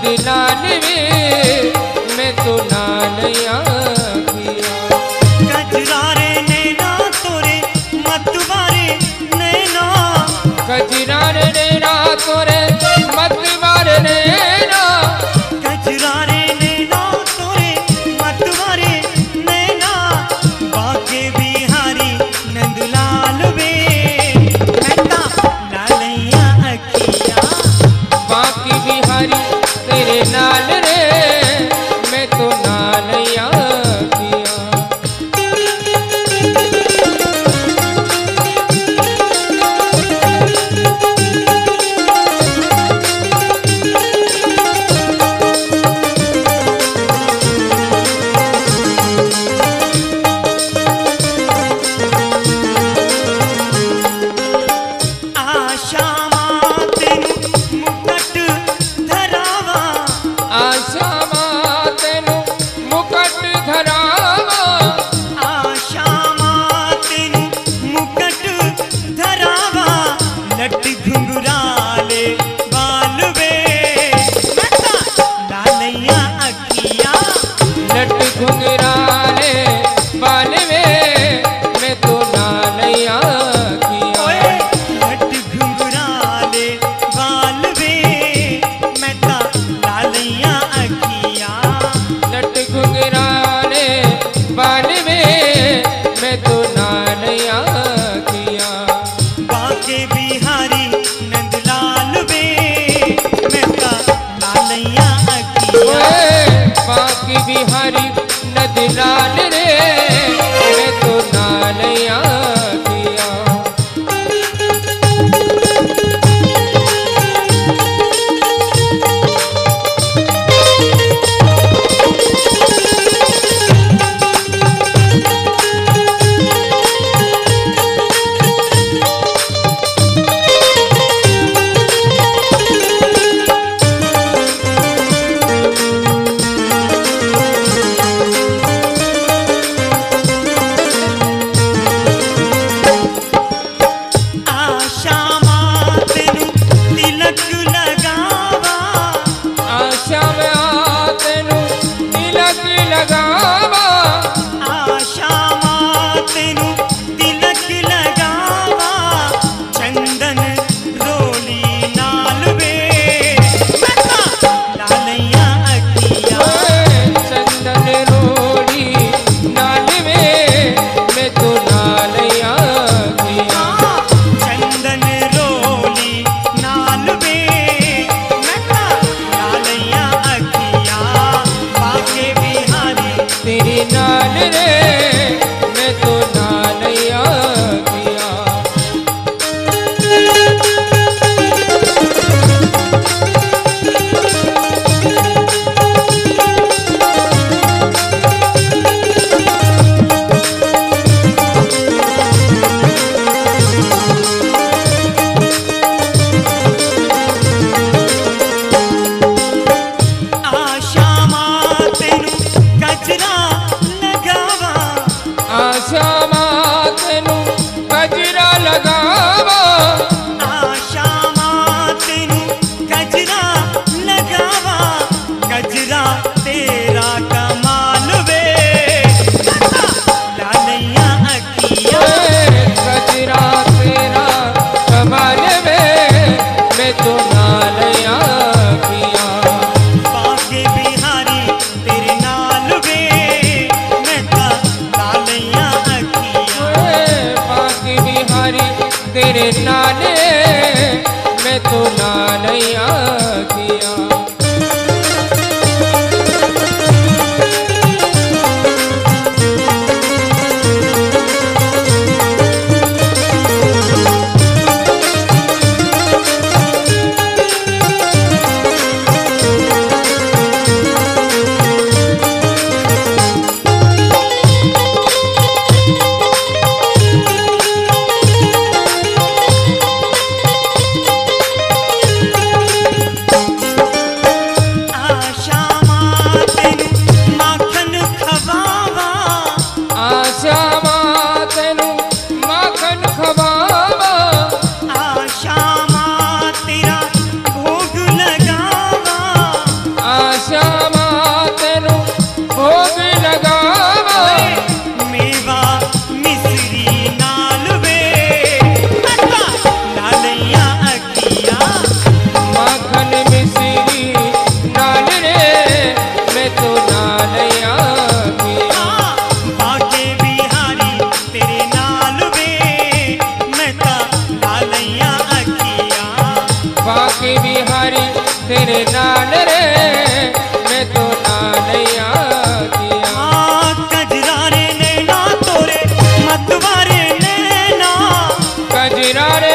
लाल वे मैं तो नालया किया। कजरा रे नैना तोरे मतवारे नैना, कजरा रे नैना तोरे मतवारे नैना, कजरा रे नैना तोरे मतवारे नैना, बाके बिहारी नंदलाल वे मैं तो लालैया अखिया। बाकी बिहारी तेरे नाल रे मैं तो नालया किया। आशा मातेनु मुकट धरावा, आशा मातेनु मुकट धरावा, आशा मातेनु मुकट धरावा, लट घुंघराले बाल वे मैं तो लालैया अखिया। लट घुंघराले बाल वे मैं तो नालया किया। ओए लट घुंघराले बाल वे मैं तो लालैया अखिया। लट घुंघराले बाल वे मैं तो नालया किया। बाके बिहारी नंदलाल वे मैं तो लालैया अखिया। ओए बाकी बिहारी नदलाल रे मैं तो नालया किया। आशा मातेनु तिलक लगावा, आशा में आतेनु तिलक लगावा, आशा मातेनु तिलक लगावा, चंदन रोली नाल वे मैं तो लालैया अखिया। ओए चंदन रोड़ी नाल वे मैं तो नालया किया। चंदन रोली नाल वे मैं तो लालैया अखिया। बाके बिहारी तेरे नाल रे मैं तो नालया किया। आशा मातेनु गजरा लगावा, आशा मातेनु गजरा लगावा, आशा मातेनु गजरा लगावा, गजरा तेरा कमाल वे लालैया अखिया। ओए गजरा तेरा कमाल वे मैं तो नालया किया। बाके बिहारी तेरे नाल वे मैं तो लालैया अखिया। ओए बाकी बिहारी तेरे नाले मैं तो नालया किया। कजरा रे